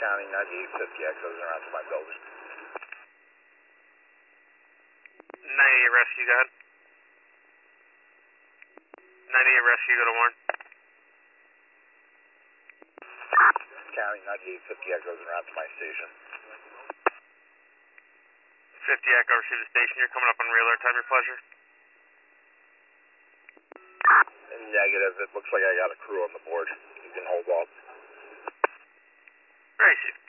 County 9850 echoes around to my building. 98 Rescue, go ahead. 98 Rescue, go to Warren. County 9850 echoes around to my station. 50 Echo, receive the station. You're coming up on real alert. Time your pleasure. Negative. It looks like I got a crew on the board. You can hold off. Very safe.